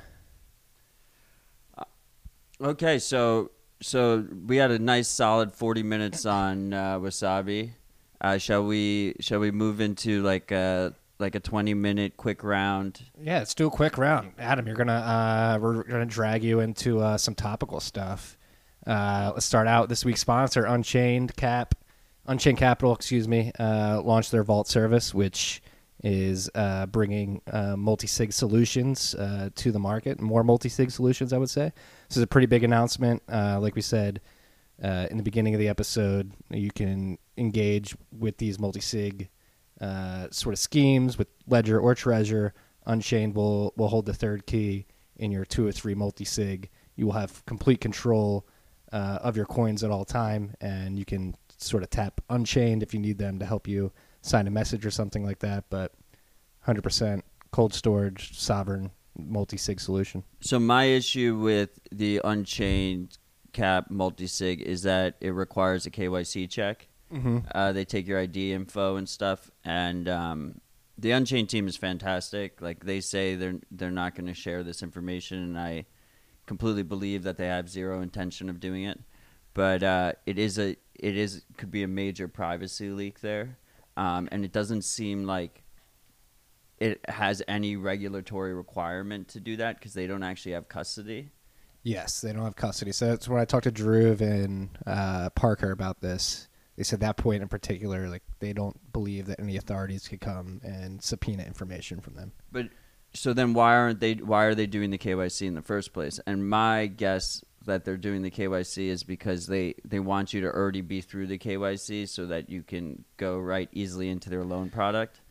Okay, so so we had a nice solid forty minutes on uh, Wasabi. Uh, shall we shall we move into like a like a twenty minute quick round? Yeah, let's do a quick round. Adam, you're gonna uh, we're gonna drag you into uh, some topical stuff. Uh, let's start out. This week's sponsor, Unchained Cap, Unchained Capital, excuse me, uh, launched their Vault service, which is uh, bringing uh, multi-sig solutions uh, to the market, more multi-sig solutions, I would say. This is a pretty big announcement. Uh, like we said uh, in the beginning of the episode, you can engage with these multi-sig uh, sort of schemes with Ledger or Trezor. Unchained will, will hold the third key in your two or three multi-sig. You will have complete control uh, of your coins at all time, and you can sort of tap Unchained if you need them to help you sign a message or something like that, but one hundred percent cold storage, sovereign, multi-sig solution. So my issue with the Unchained Cap multi-sig is that it requires a K Y C check. Mm-hmm. Uh, they take your I D info and stuff, and um, the Unchained team is fantastic. Like they say, they're they're not going to share this information, and I completely believe that they have zero intention of doing it. But uh, it is a it is could be a major privacy leak there. Um, and it doesn't seem like it has any regulatory requirement to do that because they don't actually have custody. Yes, they don't have custody. So that's when I talked to Drew and uh, Parker about this. They said that point in particular, like they don't believe that any authorities could come and subpoena information from them. But so then why aren't they? Why are they doing the K Y C in the first place? And my guess that they're doing the K Y C is because they, they want you to already be through the K Y C so that you can go right easily into their loan product.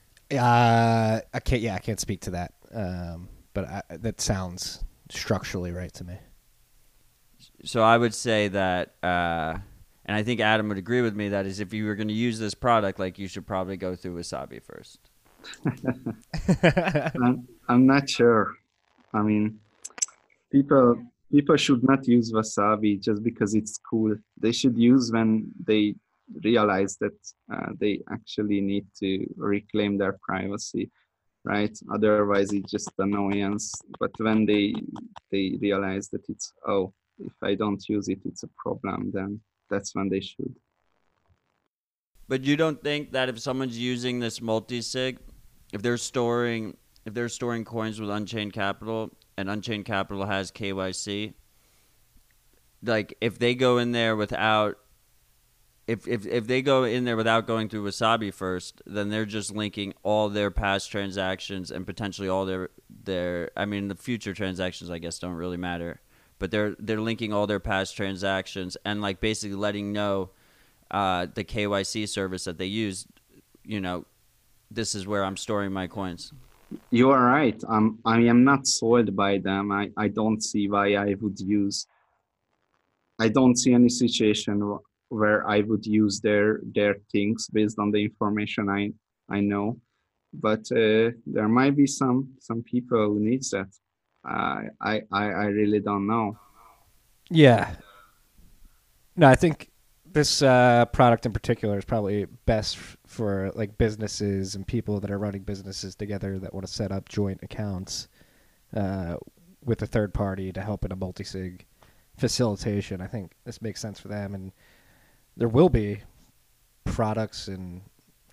Uh, I can't. Yeah, I can't speak to that. Um, but I, that sounds structurally right to me. So I would say that, uh, and I think Adam would agree with me, that is if you were going to use this product, like you should probably go through Wasabi first. I'm, I'm not sure. I mean, people people should not use Wasabi just because it's cool. They should use when they realize that uh, they actually need to reclaim their privacy, right? Otherwise, it's just annoyance. But when they they realize that it's, oh, if I don't use it, it's a problem, then that's when they should. But you don't think that if someone's using this multi-sig, if they're storing if they're storing coins with Unchained Capital and Unchained Capital has K Y C, like if they go in there without if if if they go in there without going through Wasabi first, then they're just linking all their past transactions and potentially all their their I mean the future transactions I guess don't really matter, but they're they're linking all their past transactions and like basically letting know uh, the K Y C service that they use, you know, this is where I'm storing my coins. You are right. Um, I am not sold by them. I, I don't see why I would use. I don't see any situation wh- where I would use their their things based on the information I I know. But uh, there might be some some people who needs that. Uh, I I I really don't know. Yeah. No, I think this uh, product in particular is probably best f- for like businesses and people that are running businesses together that want to set up joint accounts uh, with a third party to help in a multi-sig facilitation. I think this makes sense for them, and there will be products and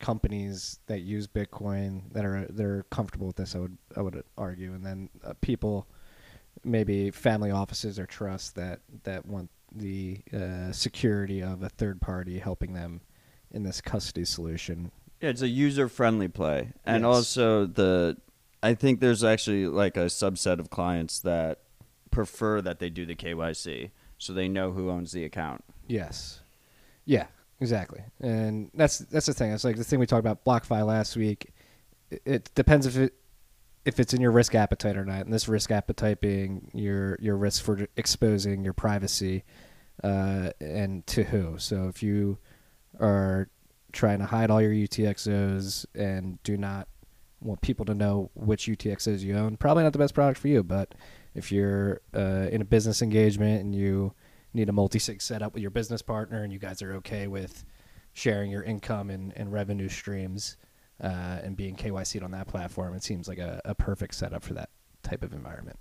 companies that use Bitcoin that are they're comfortable with this. I would I would argue, and then uh, people, maybe family offices or trusts that that want the uh, security of a third party helping them in this custody solution. Yeah, it's a user-friendly play. And Yes. also the I think there's actually like a subset of clients that prefer that they do the K Y C so they know who owns the account. Yes. Yeah, exactly. And that's that's the thing. It's like the thing we talked about BlockFi last week. It, it depends if it if it's in your risk appetite or not. And this risk appetite being your your risk for exposing your privacy uh, and to who. So if you are trying to hide all your U T X Os and do not want people to know which U T X Os you own, probably not the best product for you. But if you're uh, in a business engagement and you need a multi-sig setup with your business partner and you guys are okay with sharing your income and, and revenue streams uh, and being K Y C'd on that platform, it seems like a, a perfect setup for that type of environment.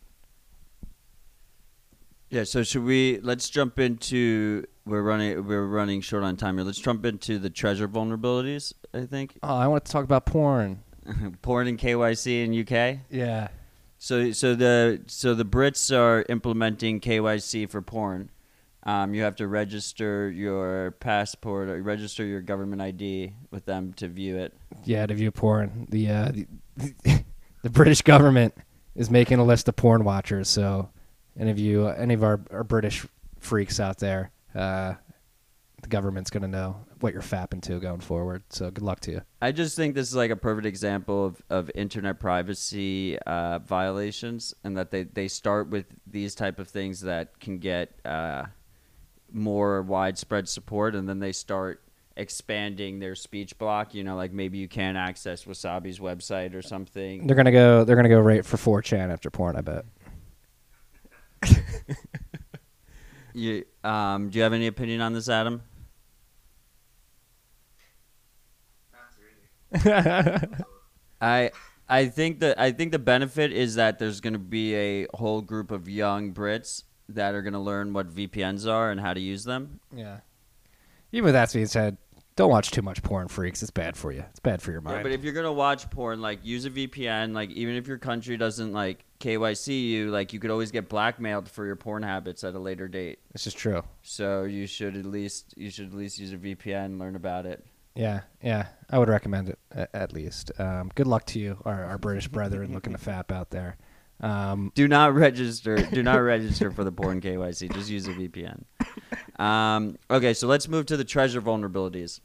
Yeah, so should we let's jump into we're running we're running short on time here. Let's jump into the Trezor vulnerabilities, I think. Oh, I want to talk about porn. Porn and K Y C in U K. Yeah. So so the so the Brits are implementing K Y C for porn. Um, you have to register your passport or register your government I D with them to view it. Yeah, to view porn. The uh, the, the British government is making a list of porn watchers. So, any of you, any of our, our British freaks out there, uh, the government's gonna know what you're fapping to going forward. So, good luck to you. I just think this is like a perfect example of, of internet privacy uh, violations, and that they, they start with these type of things that can get uh, more widespread support, and then they start expanding their speech block. You know, like maybe you can't access Wasabi's website or something. They're gonna go. They're gonna go right for four chan after porn. I bet. You um, do you have any opinion on this, Adam? I I think that I think the benefit is that there's going to be a whole group of young Brits that are going to learn what V P Ns are and how to use them. Yeah. Even with that being said, don't watch too much porn, freaks. It's bad for you. It's bad for your mind. Yeah, but if you're going to watch porn, like use a V P N. Like even if your country doesn't like K Y C you, like you could always get blackmailed for your porn habits at a later date. This is true. So you should at least you should at least use a V P N, learn about it. Yeah, yeah, I would recommend it at, at least. Um, good luck to you, our, our British brethren looking to fap out there. Um, Do not register. Do not register for the porn K Y C. Just use a V P N. Um, okay, so let's move to the Trezor vulnerabilities.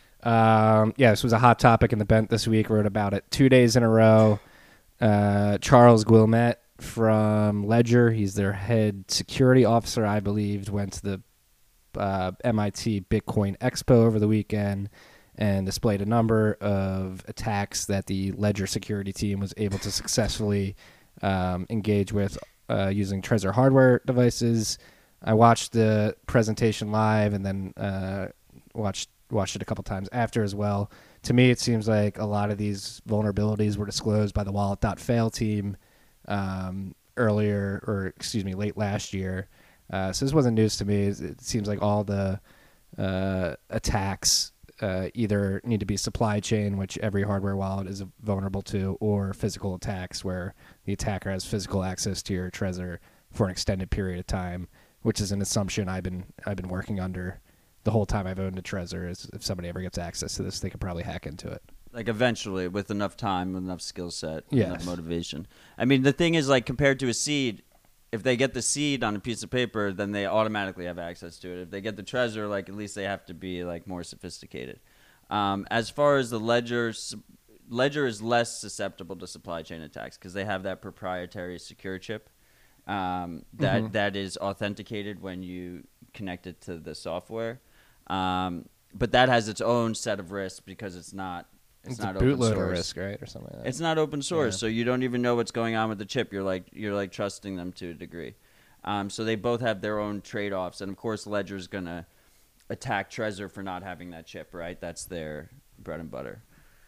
um, yeah, this was a hot topic in the Bent this week. Wrote about it two days in a row. Uh, Charles Guillemette from Ledger, he's their head security officer, I believe, went to the uh, M I T Bitcoin Expo over the weekend and displayed a number of attacks that the Ledger security team was able to successfully um, engage with uh, using Trezor hardware devices. I watched the presentation live and then uh, watched watched it a couple times after as well. To me, it seems like a lot of these vulnerabilities were disclosed by the Wallet.fail team um, earlier, or excuse me, late last year. Uh, so this wasn't news to me. It seems like all the uh, attacks uh, either need to be supply chain, which every hardware wallet is vulnerable to, or physical attacks where the attacker has physical access to your Trezor for an extended period of time, which is an assumption I've been I've been working under the whole time I've owned a Trezor. Is if somebody ever gets access to this, they could probably hack into it. Like eventually, with enough time, with enough skill set, Yes. enough motivation. I mean, the thing is, like compared to a seed, if they get the seed on a piece of paper, then they automatically have access to it. If they get the Trezor, like at least they have to be like more sophisticated. Um, as far as the Ledger, Ledger is less susceptible to supply chain attacks because they have that proprietary secure chip um, that Mhm. that is authenticated when you connect it to the software. Um, but that has its own set of risks because it's not it's, It's, not a open bootloader source. risk, right, or something like that. It's not open source, Yeah. so you don't even know what's going on with the chip. You're like you're like trusting them to a degree. Um, so they both have their own trade-offs, and of course, Ledger's gonna attack Trezor for not having that chip, right? That's their bread and butter.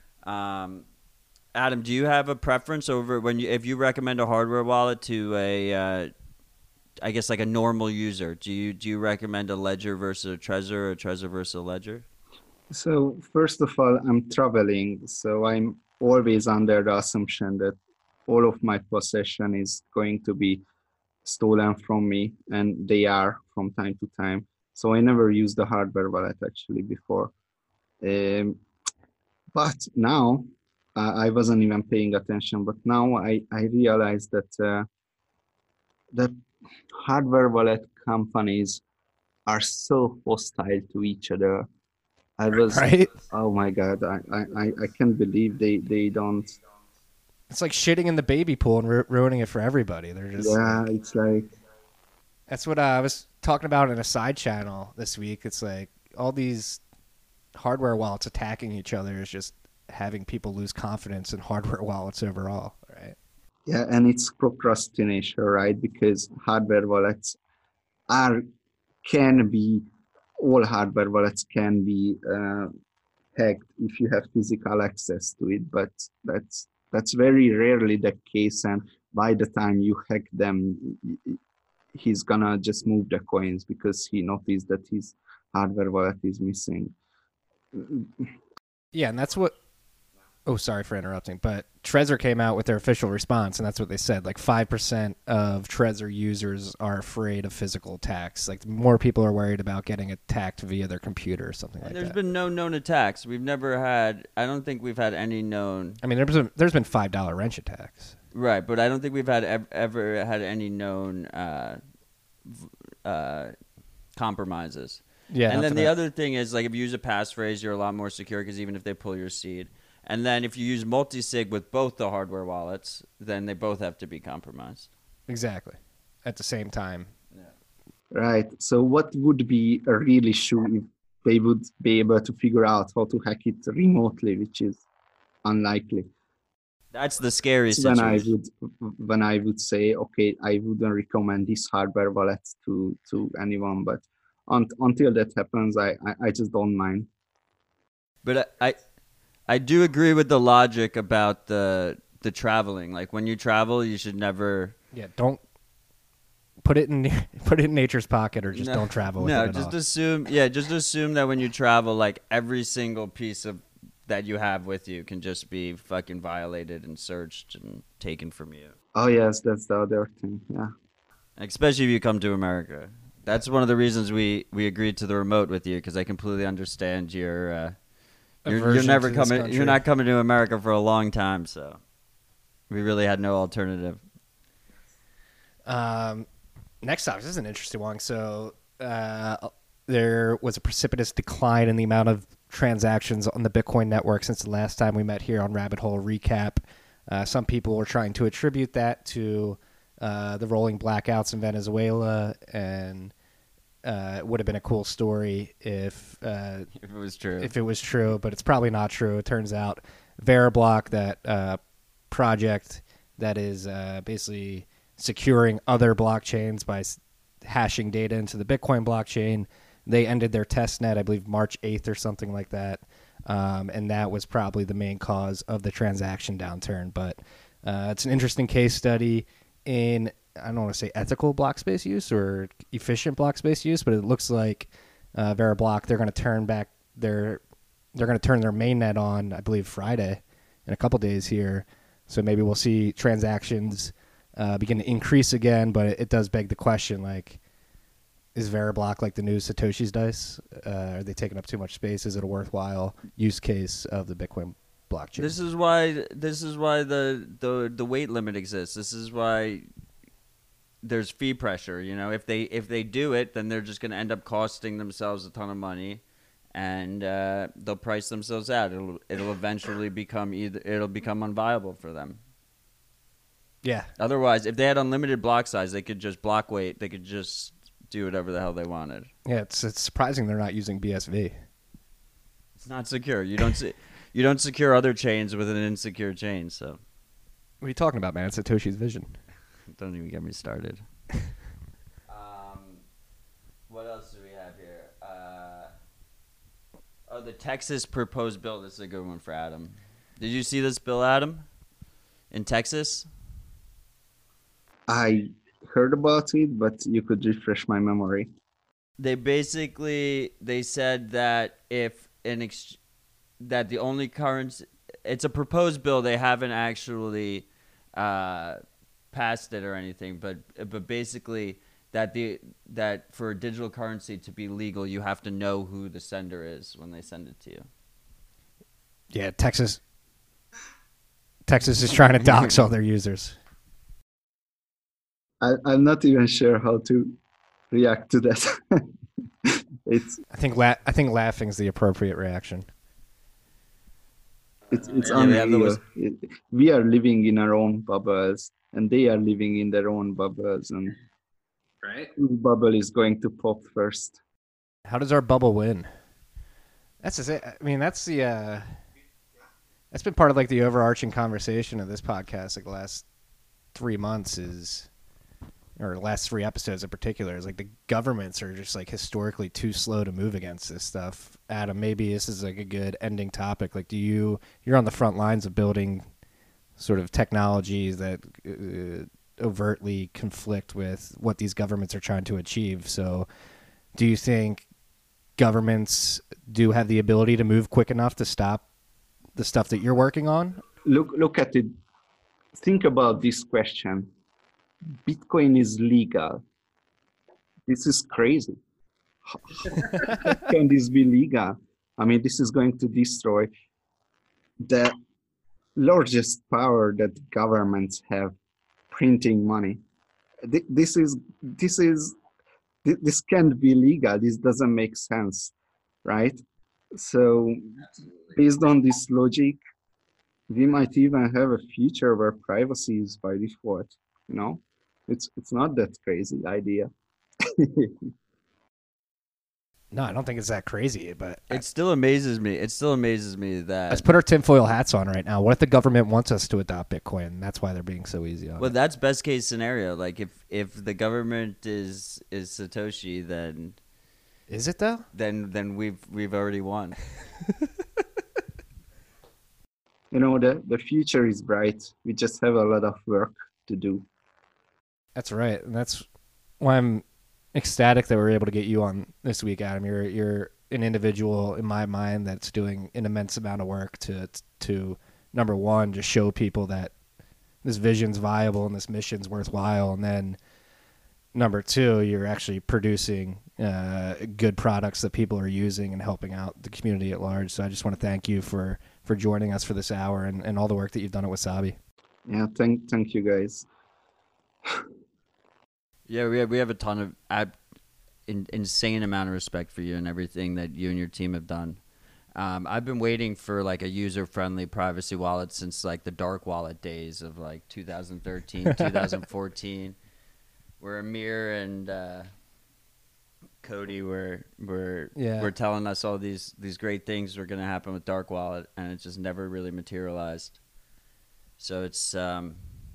Um, Adam, do you have a preference over when you if you recommend a hardware wallet to a uh, I guess like a normal user? Do you do you recommend a Ledger versus a Trezor or a Trezor versus a Ledger? So first of all, I'm traveling, so I'm always under the assumption that all of my possession is going to be stolen from me, and they are from time to time. So I never used the hardware wallet actually before. Um, but now uh, I wasn't even paying attention, but now I, I realized that uh, the hardware wallet companies are so hostile to each other. I was, Right? oh my God, I, I, I I can't believe they, they don't, It's like shitting in the baby pool and ru- ruining it for everybody. They're just yeah, like, it's like, that's what uh, I was talking about in a side channel this week. It's like all these hardware wallets attacking each other is just having people lose confidence in hardware wallets overall, right? yeah, and it's procrastination, right? Because hardware wallets are, can be, all hardware wallets can be uh, hacked if you have physical access to it, but that's that's very rarely the case. And by the time you hack them, he's gonna just move the coins because he noticed that his hardware wallet is missing. Yeah, and that's what. Oh, sorry for interrupting, but Trezor came out with their official response, and that's what they said. Like five percent of Trezor users are afraid of physical attacks. Like more people are worried about getting attacked via their computer or something like And there's that. been no known attacks. We've never had. I don't think we've had any known. I mean, there's been, there's been five dollar wrench attacks. Right, but I don't think we've had ev- ever had any known uh, v- uh, compromises. Yeah, And then nothing the that- other thing is, like, if you use a passphrase, you're a lot more secure because even if they pull your seed. And then if you use multi-sig with both the hardware wallets, then they both have to be compromised. exactly at the same time. Right. So what would be a real issue if they would be able to figure out how to hack it remotely, which is unlikely. That's the scary That's when I situation. would when I would say, okay, I wouldn't recommend this hardware wallet to to anyone. But un- until that happens, I, I I just don't mind. But I, I I do agree with the logic about the the traveling. Like when you travel, you should never Yeah, don't put it in put it in nature's pocket or just no, don't travel with no, it at just all. assume yeah, just assume that when you travel, like every single piece of that you have with you can just be fucking violated and searched and taken from you. Oh yes, that's the other thing. Yeah. Especially if you come to America. That's one of the reasons we, we agreed to the remote with you because I completely understand your uh, you're, you're Aversion never to this coming. country. You're not coming to America for a long time, so we really had no alternative. Um, next topic. This is an interesting one. So uh, there was a precipitous decline in the amount of transactions on the Bitcoin network since the last time we met here on Rabbit Hole Recap. Uh, some people were trying to attribute that to uh, the rolling blackouts in Venezuela, and uh, it would have been a cool story if uh, If it was true. if it was true, but it's probably not true. It turns out Veriblock, that uh, project that is uh, basically securing other blockchains by s- hashing data into the Bitcoin blockchain, they ended their test net, I believe, March eighth or something like that. Um, and that was probably the main cause of the transaction downturn. But uh, it's an interesting case study in, I don't want to say ethical block space use or efficient block space use, but it looks like uh, Veriblock, they're going to turn back their, they're going to turn their mainnet on, I believe, Friday in a couple days here. So maybe we'll see transactions uh, begin to increase again, but it, it does beg the question, like, is Veriblock like the new Satoshi's dice? Uh, are they taking up too much space? Is it a worthwhile use case of the Bitcoin blockchain? This is why this is why the, the the weight limit exists. This is why there's fee pressure. You know, if they if they do it, then they're just going to end up costing themselves a ton of money, and uh, they'll price themselves out. It'll it'll eventually become either it'll become unviable for them. Yeah. Otherwise, if they had unlimited block size, they could just block weight. They could just do whatever the hell they wanted. Yeah, it's it's surprising they're not using B S V. It's not secure. You don't se- you don't secure other chains with an insecure chain. So What are you talking about, man? It's Satoshi's vision. don't even get me started. um, what else do we have here? Uh, oh, the Texas proposed bill. This is a good one for Adam. Did you see this bill, Adam? In Texas? I heard about it, but you could refresh my memory. They basically they said that if an ex- that the only currency, it's a proposed bill. They haven't actually uh, passed it or anything, but but basically that the that for a digital currency to be legal, you have to know who the sender is when they send it to you. Yeah, Texas. Texas is trying to dox all their users. I, I'm not even sure how to react to that. it's I think la- I think laughing is the appropriate reaction. it's it's Yeah, we have the unreal. was- It, we are living in our own bubbles, and they are living in their own bubbles, and Right? whose bubble is going to pop first? How does our bubble win? That's just it. I mean, that's the uh, that's been part of like the overarching conversation of this podcast, like the last three months is, or the last three episodes in particular, is like the governments are just like historically too slow to move against this stuff. Adam, maybe this is like a good ending topic. Like, do you you're on the front lines of building sort of technologies that uh, overtly conflict with what these governments are trying to achieve. So, do you think governments do have the ability to move quick enough to stop the stuff that you're working on? Look look at it. Think about this question. Bitcoin is legal. This is crazy. How can this be legal? I mean, this is going to destroy the largest power that governments have, printing money. Th- This is this is th- this can't be legal. This doesn't make sense, right? So, based on this logic, we might even have a future where privacy is by default. You know, it's it's not that crazy idea. No, I don't think it's that crazy, but It still amazes me. It still amazes me that. let's put our tinfoil hats on right now. What if the government wants us to adopt Bitcoin? That's why they're being so easy on Well, it. that's best case scenario. Like if if the government is is Satoshi, then Is it though? then then we've we've already won. You know, the, the future is bright. We just have a lot of work to do. That's right, and that's why I'm ecstatic that we're able to get you on this week, Adam. You're you're an individual in my mind that's doing an immense amount of work to to number one, just show people that this vision's viable and this mission's worthwhile, and then number two, you're actually producing uh, good products that people are using and helping out the community at large. So I just want to thank you for for joining us for this hour and, and all the work that you've done at Wasabi. Yeah, thank thank you guys. Yeah, we have, we have a ton of ab- in, insane amount of respect for you and everything that you and your team have done. Um, I've been waiting for like a user-friendly privacy wallet since like the dark wallet days of like two thousand thirteen, two thousand fourteen, where Amir and uh, Cody were were Yeah. were telling us all these these great things were going to happen with dark wallet, and it just never really materialized. So it's um,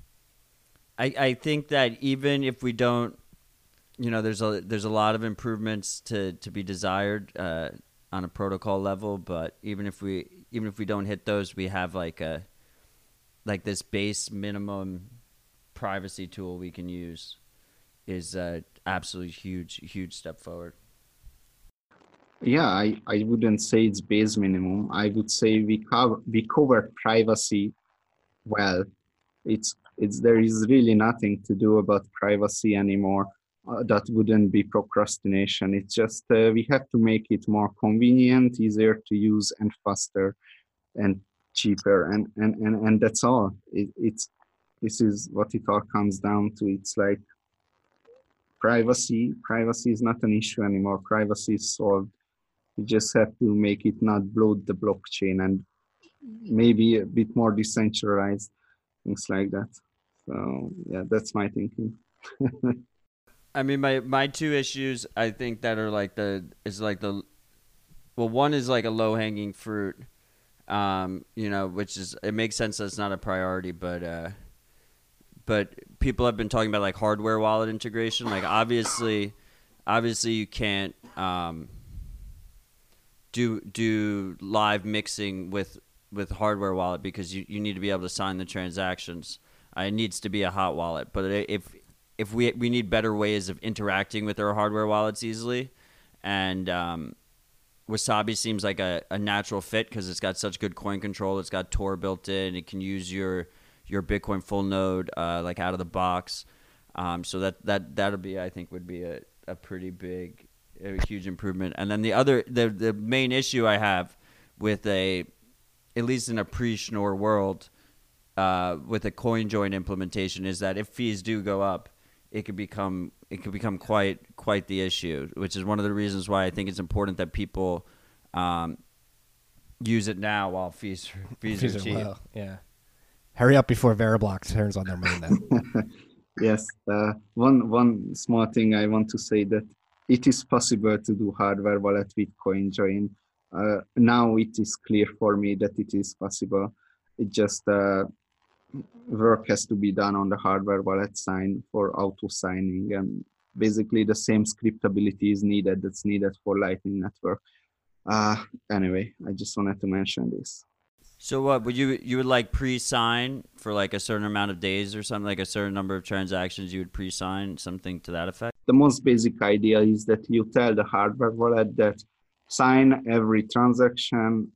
I I think that even if we don't, you know, there's a there's a lot of improvements to, to be desired uh, on a protocol level, but even if we even if we don't hit those, we have like a like this base minimum privacy tool we can use is a absolutely huge huge step forward. Yeah, I, I wouldn't say it's base minimum. I would say we cover we cover privacy well. It's it's there is really nothing to do about privacy anymore. Uh, that wouldn't be procrastination. It's just uh, we have to make it more convenient, easier to use, and faster, and cheaper, and and and, and that's all. It, it's this is what it all comes down to. It's like privacy. Privacy is not an issue anymore. Privacy is solved. You just have to make it not bloat the blockchain and maybe a bit more decentralized, things like that. So yeah, that's my thinking. I mean, my my two issues I think that are like the is like the well, one is like a low hanging fruit, um, you know, which is it makes sense that it's not a priority, but uh, but people have been talking about like hardware wallet integration. Like obviously, obviously you can't um, do do live mixing with with hardware wallet because you, you need to be able to sign the transactions. Uh, it needs to be a hot wallet, but if if we we need better ways of interacting with our hardware wallets easily, and um, Wasabi seems like a, a natural fit because it's got such good coin control. It's got Tor built in. It can use your your Bitcoin full node uh, like out of the box. Um, so that that that'll be, I think, would be a, a pretty big, a huge improvement. And then the other, the the main issue I have with a, at least in a pre-Schnorr world, uh, with a CoinJoin implementation is that if fees do go up, it could become it could become quite quite the issue, which is one of the reasons why I think it's important that people um, use it now while fees fees, Fees are are cheap. low. Yeah. Hurry up before Veriblock turns on their mainnet. Yes, uh, one one small thing I want to say that it is possible to do hardware wallet with CoinJoin. Uh, now it is clear for me that it is possible. It just uh, work has to be done on the hardware wallet sign for auto signing, and basically the same scriptability is needed that's needed for Lightning Network. Uh, anyway, I just wanted to mention this. So what would you you would like pre-sign for like a certain amount of days or something, like a certain number of transactions you would pre-sign, something to that effect? The most basic idea is that you tell the hardware wallet that sign every transaction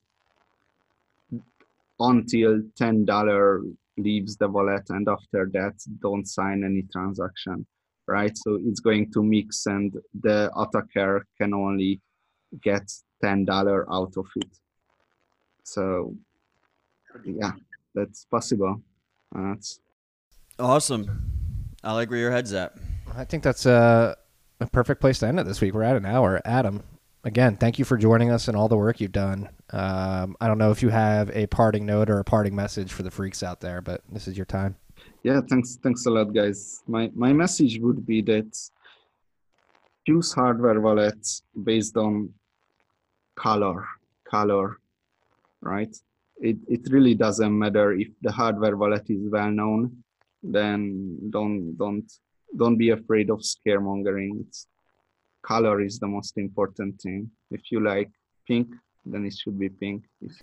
until ten dollars leaves the wallet, and after that don't sign any transaction, right? So it's going to mix and the attacker can only get ten dollars out of it. So yeah, that's possible. Uh, it's Awesome. I like where your head's at. I think that's a, a perfect place to end it this week. We're at an hour. Adam, again, thank you for joining us and all the work you've done. Um, I don't know if you have a parting note or a parting message for the freaks out there, but this is your time. Yeah, thanks, thanks a lot, guys. My my message would be that use hardware wallets based on color, color, right? It it really doesn't matter if the hardware wallet is well known. Then don't don't don't be afraid of scaremongering. It's, color is the most important thing. If you like pink, then it should be pink. If,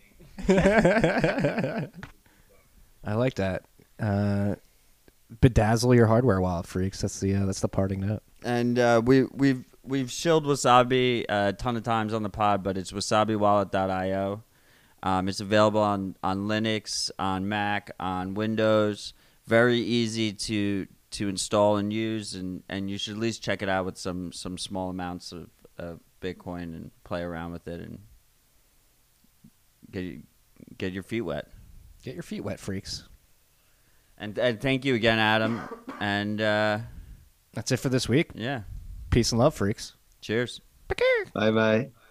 I like that. Uh, bedazzle your hardware wallet, freaks. That's the uh, that's the parting note. And uh, we we've we've shilled Wasabi a ton of times on the pod, but it's wasabi wallet dot io. Um, it's available on, on Linux, on Mac, on Windows. Very easy to to install and use, and, and you should at least check it out with some, some small amounts of, of Bitcoin and play around with it and get get your feet wet. Get your feet wet, freaks. And and thank you again, Adam. And uh, That's it for this week. yeah, Peace and love, freaks. cheers. bye bye.